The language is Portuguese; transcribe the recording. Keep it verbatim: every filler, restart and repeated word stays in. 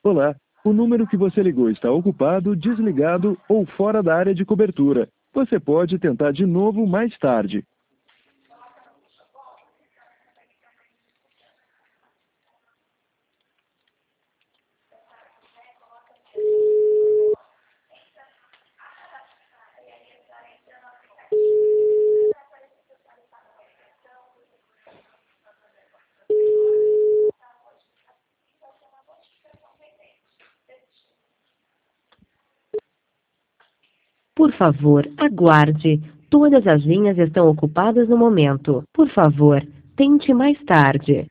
Olá, o número que você ligou está ocupado, desligado ou fora da área de cobertura. Você pode tentar de novo mais tarde. Por favor, aguarde. Todas as linhas estão ocupadas no momento. Por favor, tente mais tarde.